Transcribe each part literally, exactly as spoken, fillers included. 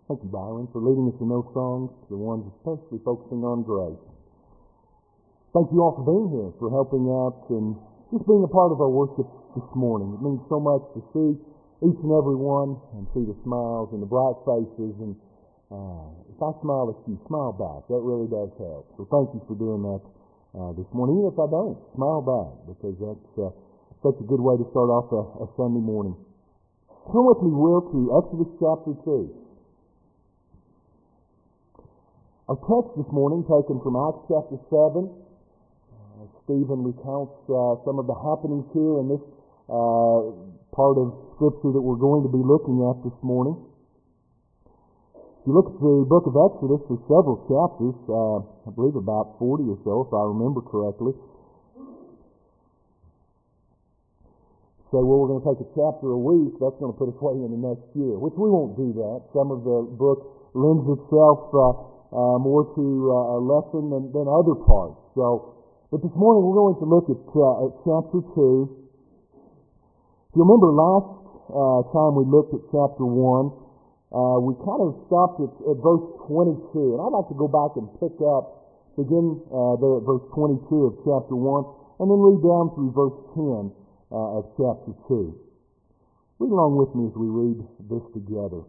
Thank you, Byron, for leading us in those songs, the ones especially focusing on grace. Thank you all for being here, for helping out and just being a part of our worship this morning. It means so much to see each and every one and see the smiles and the bright faces. And uh, if I smile at you, smile back. That really does help. So thank you for doing that uh, this morning. Even if I don't, smile back, because that's uh, such a good way to start off a, a Sunday morning. Come with me, Will, to Exodus chapter two. Our text this morning, taken from Acts chapter seven. Uh, Stephen recounts uh, some of the happenings here in this uh, part of Scripture that we're going to be looking at this morning. If you look at the book of Exodus, there's several chapters, uh, I believe about forty or so, if I remember correctly. Say, well, we're going to take a chapter a week, that's going to put us way in the next year, which we won't do that. Some of the book lends itself uh, Uh, more to uh, a lesson than, than other parts. So, but this morning we're going to look at, uh, at chapter two. If you remember last uh, time we looked at chapter one, uh, we kind of stopped at, at verse twenty-two, and I'd like to go back and pick up, begin uh, there at verse twenty-two of chapter one, and then read down through verse ten uh, of chapter two. Read along with me as we read this together.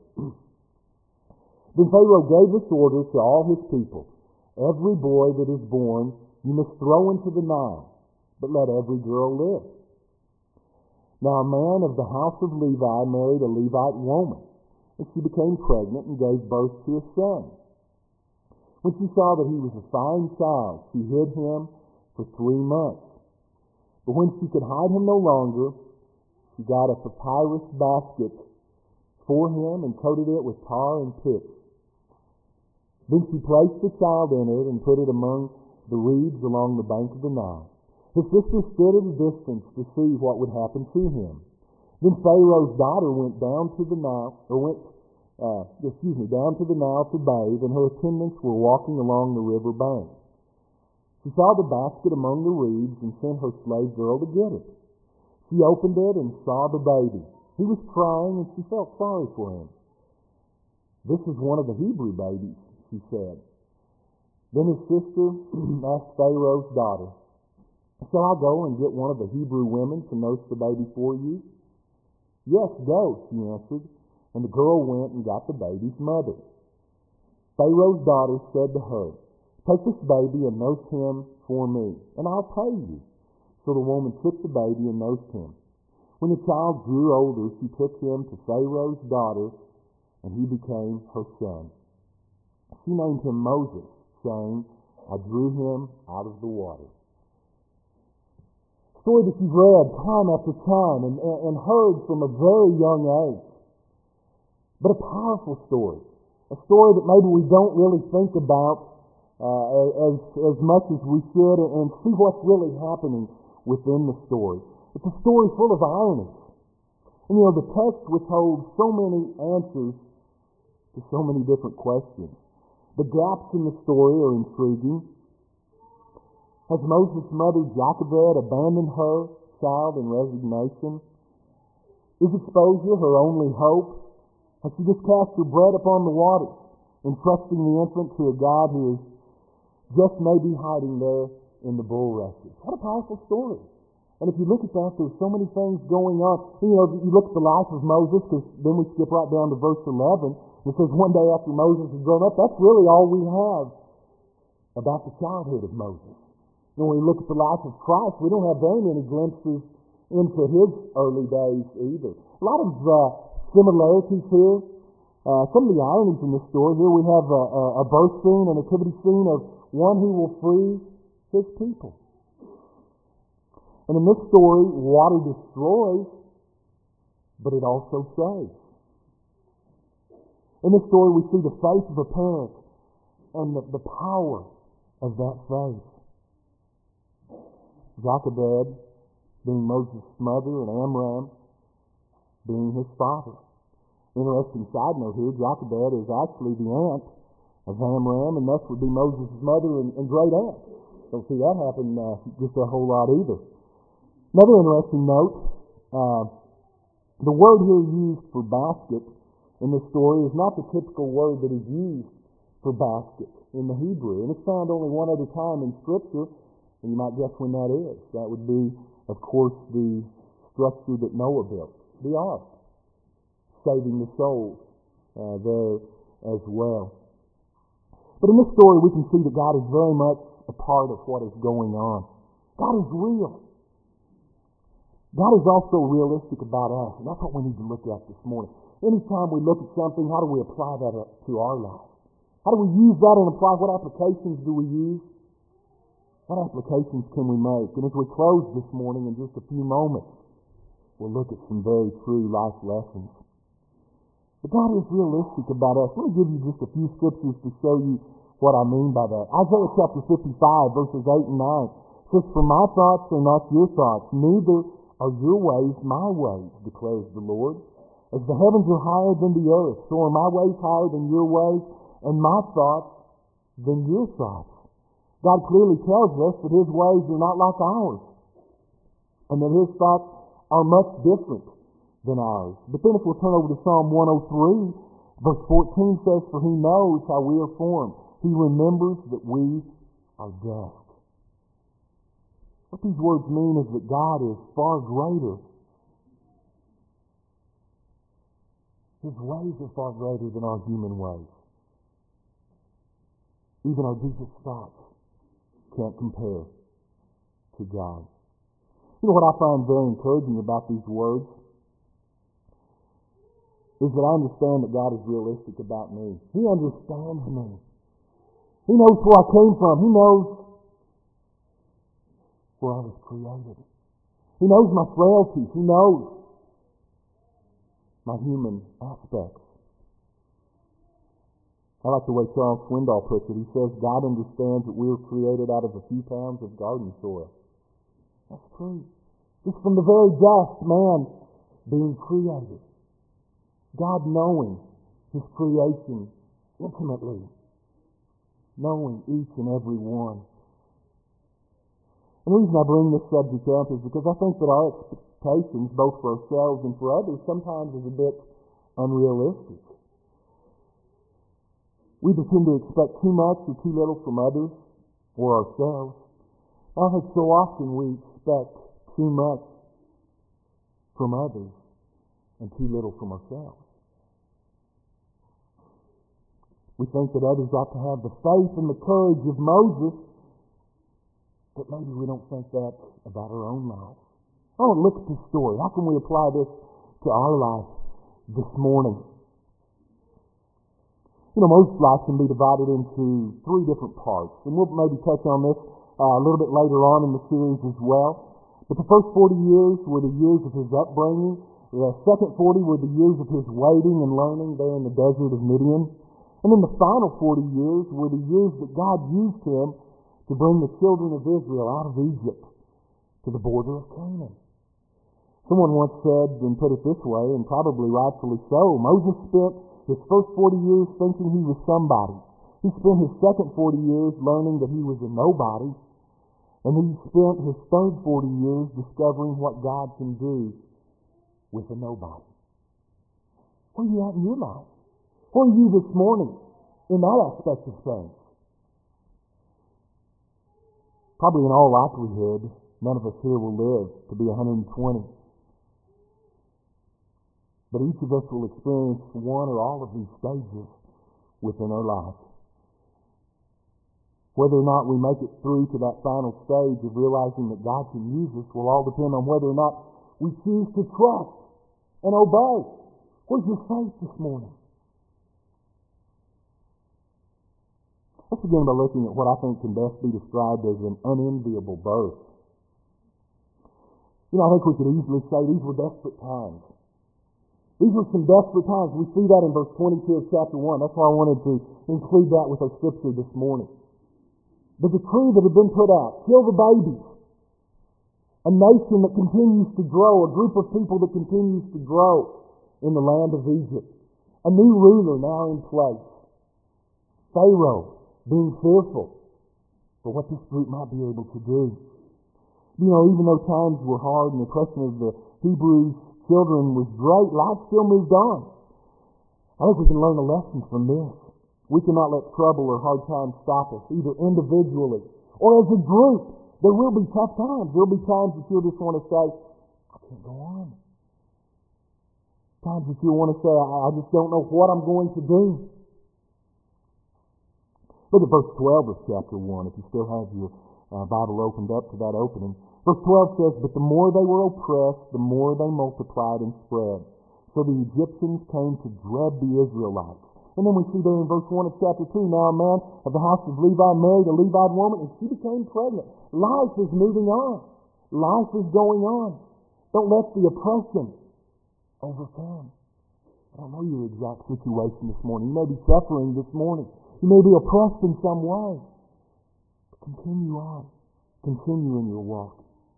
Then Pharaoh gave this order to all his people: every boy that is born you must throw into the Nile, but let every girl live. Now a man of the house of Levi married a Levite woman, and she became pregnant and gave birth to a son. When she saw that he was a fine child, she hid him for three months. But when she could hide him no longer, she got a papyrus basket for him and coated it with tar and pitch. Then she placed the child in it and put it among the reeds along the bank of the Nile. His sister stood at a distance to see what would happen to him. Then Pharaoh's daughter went down to the Nile, or went, uh, excuse me, down to the Nile to bathe, and her attendants were walking along the river bank. She saw the basket among the reeds and sent her slave girl to get it. She opened it and saw the baby. He was crying, and she felt sorry for him. "This is one of the Hebrew babies," she said. Then his sister asked Pharaoh's daughter, "Shall I go and get one of the Hebrew women to nurse the baby for you?" "Yes, go," she answered, and the girl went and got the baby's mother. Pharaoh's daughter said to her, "Take this baby and nurse him for me, and I'll pay you." So the woman took the baby and nursed him. When the child grew older, she took him to Pharaoh's daughter, and he became her son. She named him Moses, saying, "I drew him out of the water." A story that you've read time after time and, and heard from a very young age. But a powerful story. A story that maybe we don't really think about uh, as, as much as we should, and, and see what's really happening within the story. It's a story full of irony. And you know, the text withholds so many answers to so many different questions. The gaps in the story are intriguing. Has Moses' mother Jochebed abandoned her child in resignation? Is exposure her only hope? Has she just cast her bread upon the waters, entrusting the infant to a God who is just maybe hiding there in the bulrushes? What a powerful story. And if you look at that, there's so many things going on. You know, you look at the life of Moses, because then we skip right down to verse eleven. It says one day after Moses had grown up. That's really all we have about the childhood of Moses. And when we look at the life of Christ, we don't have very many glimpses into his early days either. A lot of uh, similarities here. Uh, some of the ironies in this story. Here we have a, a, a birth scene, a nativity scene of one who will free his people. And in this story, water destroys, but it also saves. In this story, we see the faith of a parent and the, the power of that faith. Jochebed being Moses' mother and Amram being his father. Interesting side note here, Jochebed is actually the aunt of Amram, and thus would be Moses' mother and, and great aunt. Don't see that happen uh, just a whole lot either. Another interesting note, uh, the word here used for basket in this story is not the typical word that is used for basket in the Hebrew. And it's found only one other time in Scripture, and you might guess when that is. That would be, of course, the structure that Noah built, the ark, saving the souls uh, there as well. But in this story, we can see that God is very much a part of what is going on. God is real. God is also realistic about us, and that's what we need to look at this morning. Anytime we look at something, how do we apply that to our life? How do we use that and apply? What applications do we use? What applications can we make? And as we close this morning in just a few moments, we'll look at some very true life lessons. But God is realistic about us. Let me give you just a few scriptures to show you what I mean by that. Isaiah chapter fifty-five, verses eight and nine says, "For my thoughts are not your thoughts, neither are your ways my ways, declares the Lord. As the heavens are higher than the earth, so are my ways higher than your ways, and my thoughts than your thoughts." God clearly tells us that His ways are not like ours, and that His thoughts are much different than ours. But then if we'll turn over to Psalm one oh three, verse fourteen says, "For He knows how we are formed. He remembers that we are dust." What these words mean is that God is far greater. His ways are far greater than our human ways. Even our deepest thoughts can't compare to God. You know what I find very encouraging about these words is that I understand that God is realistic about me. He understands me. He knows where I came from. He knows where I was created. He knows my frailties. He knows my human aspects. I like the way Charles Swindoll puts it. He says, God understands that we were created out of a few pounds of garden soil. That's true. Just from the very dust, man being created. God knowing His creation intimately. Knowing each and every one. And the reason I bring this subject up is because I think that our expectations, both for ourselves and for others, sometimes is a bit unrealistic. We tend to expect too much or too little from others or ourselves. I think so often we expect too much from others and too little from ourselves. We think that others ought to have the faith and the courage of Moses, but maybe we don't think that about our own lives. I want to look at this story. How can we apply this to our life this morning? You know, most life can be divided into three different parts, and we'll maybe touch on this uh, a little bit later on in the series as well. But the first forty years were the years of his upbringing. The second forty were the years of his waiting and learning there in the desert of Midian. And then the final forty years were the years that God used him to bring the children of Israel out of Egypt to the border of Canaan. Someone once said and put it this way, and probably rightfully so, Moses spent his first forty years thinking he was somebody. He spent his second forty years learning that he was a nobody. And he spent his third forty years discovering what God can do with a nobody. Where are you at in your life? Where are you this morning in that aspect of things? Probably in all likelihood, none of us here will live to be one hundred twenty. But each of us will experience one or all of these stages within our life. Whether or not we make it through to that final stage of realizing that God can use us will all depend on whether or not we choose to trust and obey. Where's your faith this morning? Let's begin by looking at what I think can best be described as an unenviable birth. You know, I think we could easily say these were desperate times. These were some desperate times. We see that in verse twenty-two of chapter one. That's why I wanted to include that with our scripture this morning. The decree that had been put out, kill the babies. A nation that continues to grow, a group of people that continues to grow in the land of Egypt. A new ruler now in place. Pharaoh being fearful for what this group might be able to do. You know, even though times were hard and the oppression of the Hebrews children was great, life still moved on. I think we can learn a lesson from this. We cannot let trouble or hard times stop us, either individually or as a group. There will be tough times. There will be times that you'll just want to say, I can't go on. Times that you'll want to say, I, I just don't know what I'm going to do. Look at verse twelve of chapter one, if you still have your uh, Bible opened up to that opening. Verse twelve says, but the more they were oppressed, the more they multiplied and spread. So the Egyptians came to dread the Israelites. And then we see there in verse one of chapter two, now a man of the house of Levi married a Levite woman, and she became pregnant. Life is moving on. Life is going on. Don't let the oppression overcome. I don't know your exact situation this morning. You may be suffering this morning. You may be oppressed in some way. But continue on. Continue in your walk.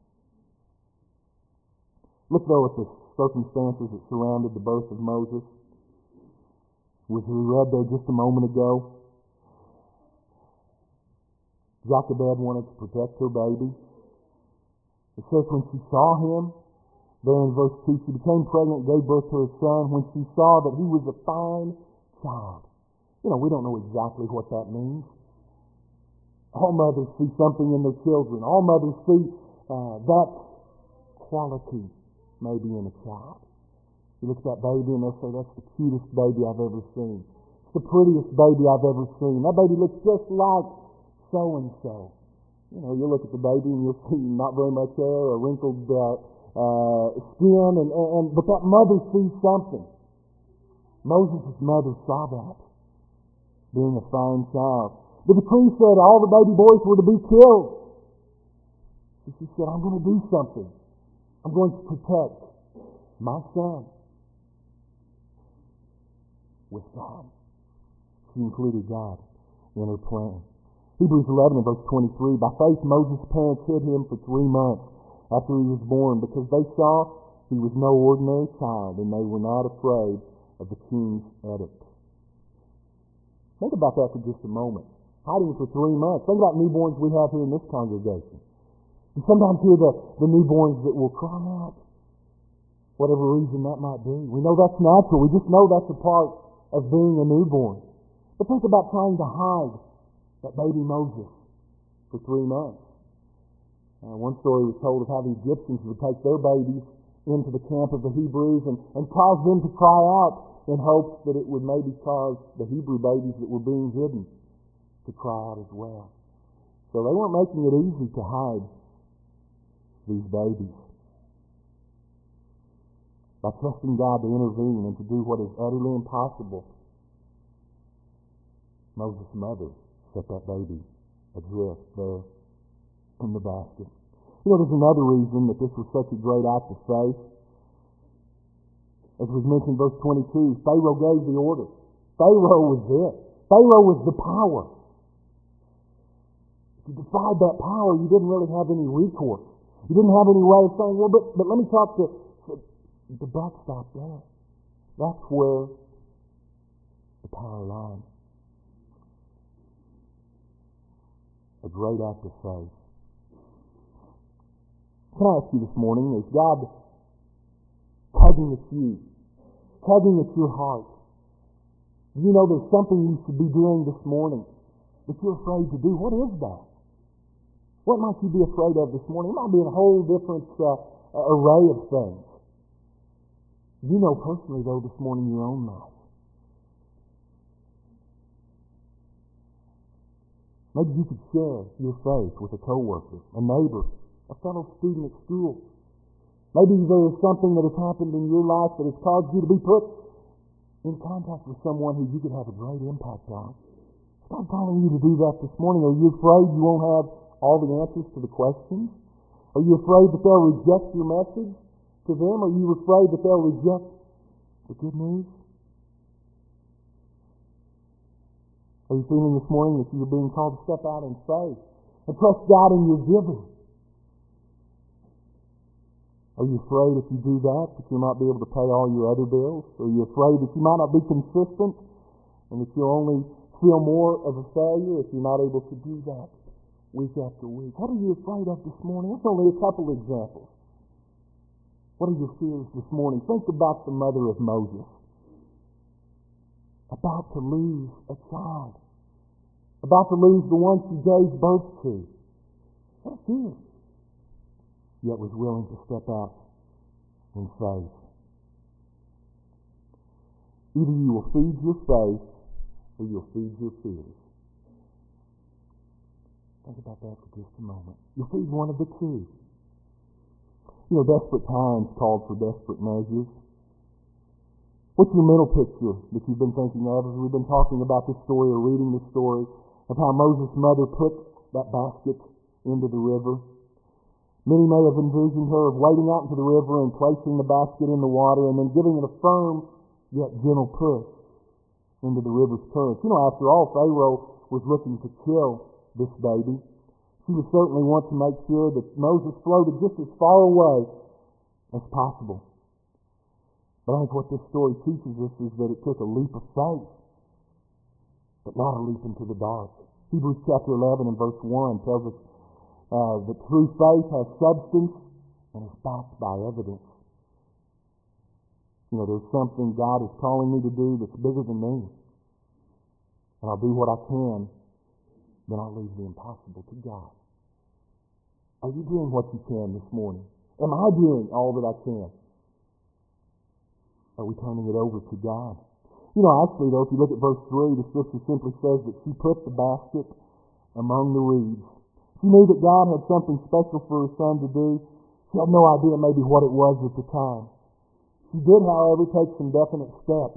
Look, though, at the circumstances that surrounded the birth of Moses. Which we read there just a moment ago. Jochebed wanted to protect her baby. It says when she saw him, there in verse two, she became pregnant and gave birth to her son when she saw that he was a fine child. You know, we don't know exactly what that means. All mothers see something in their children. All mothers see uh, that quality maybe in a child. You look at that baby and they'll say, that's the cutest baby I've ever seen. It's the prettiest baby I've ever seen. That baby looks just like so-and-so. You know, you look at the baby and you'll see not very much hair, a wrinkled uh, uh, skin, and, and but that mother sees something. Moses' mother saw that, being a fine child. The decree said all the baby boys were to be killed. So she said, I'm going to do something. I'm going to protect my son with God. She included God in her plan. Hebrews eleven and verse twenty-three, by faith Moses' parents hid him for three months after he was born because they saw he was no ordinary child and they were not afraid of the king's edict. Think about that for just a moment. Hiding for three months. Think about newborns we have here in this congregation. You sometimes hear the, the newborns that will cry out, whatever reason that might be. We know that's natural. We just know that's a part of being a newborn. But think about trying to hide that baby Moses for three months. Uh, one story was told of how the Egyptians would take their babies into the camp of the Hebrews and, and cause them to cry out in hopes that it would maybe cause the Hebrew babies that were being hidden to cry out as well. So they weren't making it easy to hide these babies. By trusting God to intervene and to do what is utterly impossible, Moses' mother set that baby adrift there in the basket. You know, there's another reason that this was such a great act of faith. As was mentioned in verse twenty-two, Pharaoh gave the order. Pharaoh was it. Pharaoh was the power. If you defied that power, you didn't really have any recourse. You didn't have any way of saying, well, but, but let me talk to... The buck stopped there. That's where the power lies. A great act of faith. Can I ask you this morning, is God tugging at you, tugging at your heart? Do you know there's something you should be doing this morning that you're afraid to do? What is that? What might you be afraid of this morning? It might be a whole different uh, array of things. You know personally, though, this morning your own life. Maybe you could share your faith with a coworker, a neighbor, a fellow student at school. Maybe there is something that has happened in your life that has caused you to be put in contact with someone who you could have a great impact on. Is God calling you to do that this morning? Are you afraid you won't have all the answers to the questions? Are you afraid that they'll reject your message to them? Are you afraid that they'll reject the good news? Are you feeling this morning that you're being called to step out in faith and trust God in your giving? Are you afraid if you do that, that you might be able to pay all your other bills? Are you afraid that you might not be consistent and that you'll only feel more of a failure if you're not able to do that week after week? What are you afraid of this morning? That's only a couple of examples. What are your fears this morning? Think about the mother of Moses. about to lose a child, about to lose the one she gave birth to. What a fear. Yet was willing to step out in faith. Either you will feed your faith or you'll feed your fears. Think about that for just a moment. You'll feed one of the two. You know, desperate times called for desperate measures. What's your mental picture that you've been thinking of as we've been talking about this story or reading this story of how Moses' mother put that basket into the river? Many may have envisioned her of wading out into the river and placing the basket in the water and then giving it a firm yet gentle push into the river's current. You know, after all, Pharaoh was looking to kill this baby. She would certainly want to make sure that Moses floated just as far away as possible. But I think what this story teaches us is that it took a leap of faith, but not a leap into the dark. Hebrews chapter eleven and verse one tells us uh, that true faith has substance and is backed by evidence. You know, there's something God is calling me to do that's bigger than me. And I'll do what I can, then I'll leave the impossible to God. Are you doing what you can this morning? Am I doing all that I can? Are we turning it over to God? You know, actually, though, if you look at verse three, the scripture simply says that she put the basket among the reeds. She knew that God had something special for her son to do. She had no idea maybe what it was at the time. She did, however, take some definite steps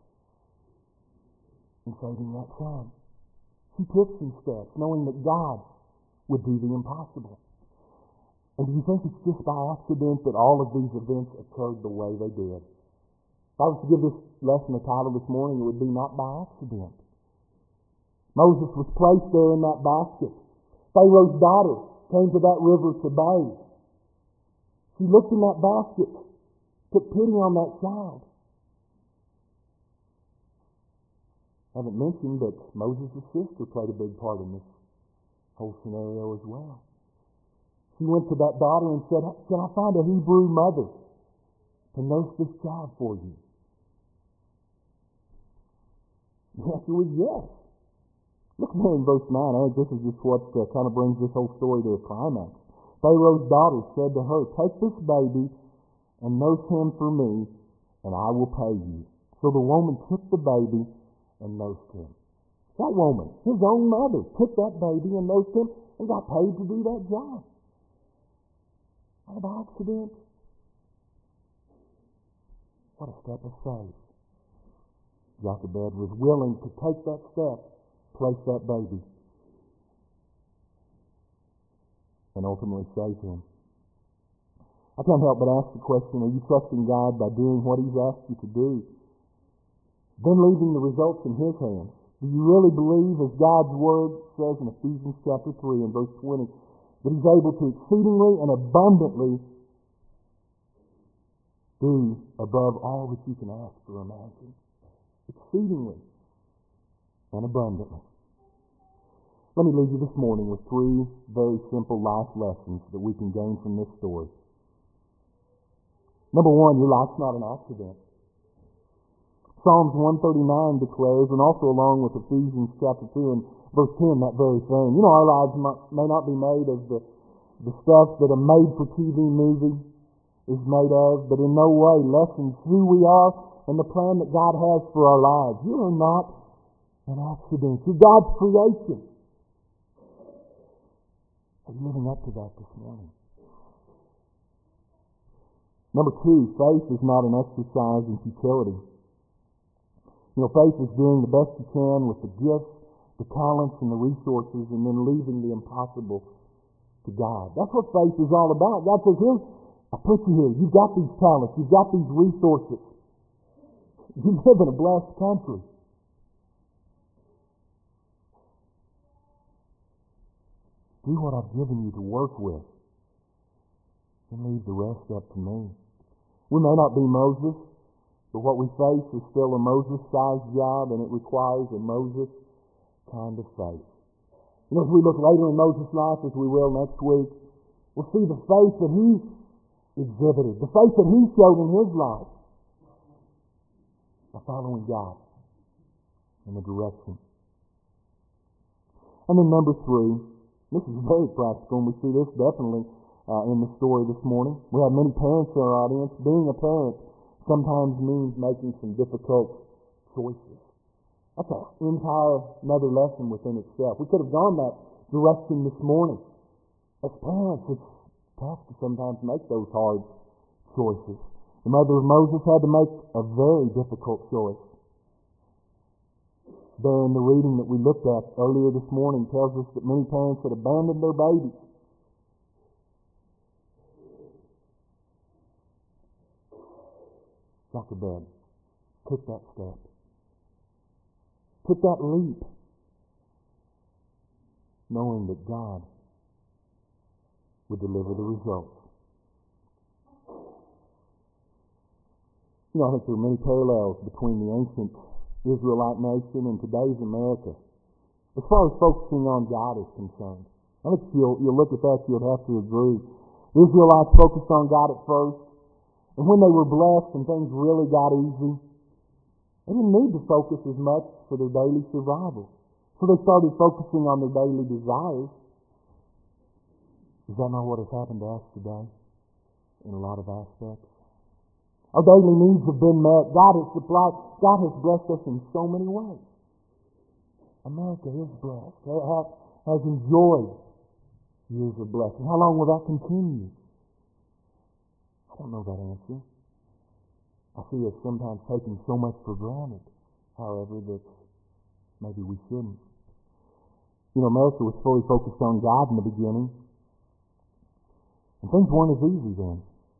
in saving that son. She took some steps, knowing that God would do the impossible. And do you think it's just by accident that all of these events occurred the way they did? If I was to give this lesson a title this morning, it would be Not by Accident. Moses was placed there in that basket. Pharaoh's daughter came to that river to bathe. She looked in that basket, took pity on that child. I haven't mentioned that Moses' sister played a big part in this whole scenario as well. She went to that daughter and said, "Can I find a Hebrew mother to nurse this child for you?" The answer was yes. Look there in verse nine. I think this is just what uh, kind of brings this whole story to a climax. Pharaoh's daughter said to her, "Take this baby and nurse him for me, and I will pay you." So the woman took the baby and nursed him. That woman, his own mother, took that baby and nursed him and got paid to do that job. Not by accident. What a step of faith. Jochebed was willing to take that step, place that baby, and ultimately save him. I can't help but ask the question, are you trusting God by doing what He's asked you to do, then leaving the results in His hands? Do you really believe, as God's Word says in Ephesians chapter three and verse twenty, that He's able to exceedingly and abundantly do above all that you can ask or imagine? Exceedingly and abundantly. Let me leave you this morning with three very simple life lessons that we can gain from this story. Number one, your life's not an accident. Psalms one thirty-nine declares, and also along with Ephesians chapter two and verse ten, that very thing. You know, our lives may not be made of the, the stuff that a made-for-T V movie is made of, but in no way lessens who we are and the plan that God has for our lives. You are not an accident. You're God's creation. Are you living up to that this morning? Number two, faith is not an exercise in futility. You know, faith is doing the best you can with the gifts, the talents, and the resources, and then leaving the impossible to God. That's what faith is all about. God says, here, I put you here. You've got these talents. You've got these resources. You live in a blessed country. Do what I've given you to work with, and leave the rest up to me. We may not be Moses, but what we face is still a Moses-sized job, and it requires a Moses kind of faith. You know, as we look later in Moses' life, as we will next week, we'll see the faith that he exhibited, the faith that he showed in his life by following God. and the direction. And then number three, this is very practical, and we see this definitely uh, in the story this morning. We have many parents in our audience. Being a parent sometimes means making some difficult choices. That's an entire another lesson within itself. We could have gone that direction this morning. As parents, it's tough to sometimes make those hard choices. The mother of Moses had to make a very difficult choice. There in the reading that we looked at earlier this morning tells us that many parents had abandoned their babies. Jochebed took that step. Took that leap, knowing that God would deliver the results. You know, I think there are many parallels between the ancient Israelite nation and today's America, as far as focusing on God is concerned. I think if you'll, you'll look at that, you'll have to agree. The Israelites focused on God at first, and when they were blessed and things really got easy, they didn't need to focus as much for their daily survival. So they started focusing on their daily desires. Is that not what has happened to us today in a lot of aspects? Our daily needs have been met. God has supplied. God has blessed us in so many ways. America is blessed. It has, has enjoyed years of blessing. How long will that continue? I don't know that answer. I see us sometimes taking so much for granted, however, that maybe we shouldn't. You know, America was fully focused on God in the beginning, and things weren't as easy then.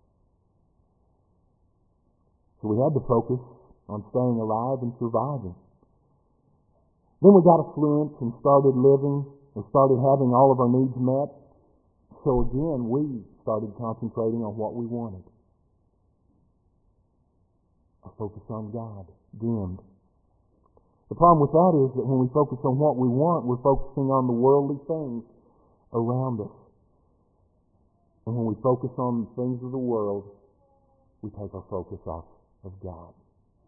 So we had to focus on staying alive and surviving. Then we got affluent and started living and started having all of our needs met. So again, we started concentrating on what we wanted. Our focus on God dimmed. The problem with that is that when we focus on what we want, we're focusing on the worldly things around us. And when we focus on the things of the world, we take our focus off of God.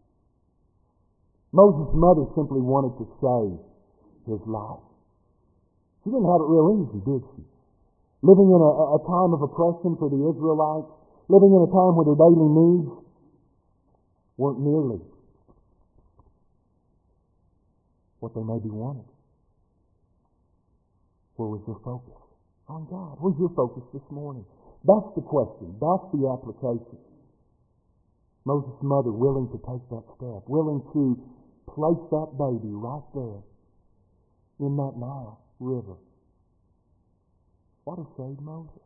Moses' mother simply wanted to save his life. She didn't have it real easy, did she? Living in a, a time of oppression for the Israelites, living in a time where their daily needs weren't nearly what they maybe wanted. Where was your focus? On God. Where's your focus this morning? That's the question. That's the application. Moses' mother willing to take that step, willing to place that baby right there in that Nile River. What has saved Moses?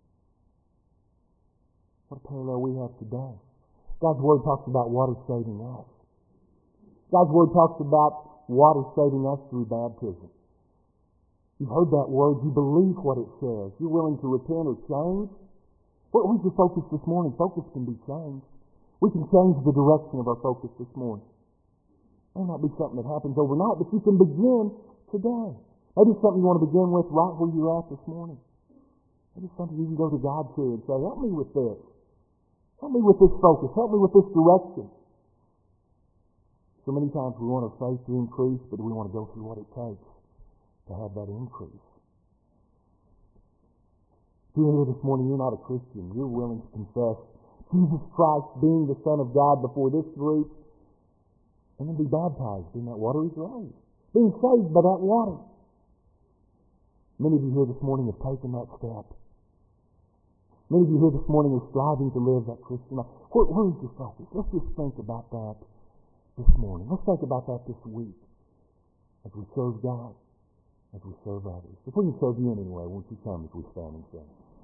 What a parallel we have today. God's Word talks about water saving us. God's Word talks about water saving us through baptism. You've heard that Word. You believe what it says. You're willing to repent or change. What was your focus this morning? Focus can be changed. We can change the direction of our focus this morning. It may not be something that happens overnight, but you can begin today. Maybe it's something you want to begin with right where you're at this morning. Maybe it's something you can go to God to and say, help me with this. Help me with this focus. Help me with this direction. So many times we want our faith to increase, but we want to go through what it takes to have that increase. If you're here this morning, you're not a Christian. You're willing to confess Jesus Christ being the Son of God before this group, and then be baptized in that watery grave. Being saved by that water. Many of you here this morning have taken that step. Many of you here this morning are striving to live that Christian life. Where, where is your focus? Let's just think about that this morning. Let's think about that this week as we serve God, as we serve others. If we can serve you in any way, won't you come as we stand and sing?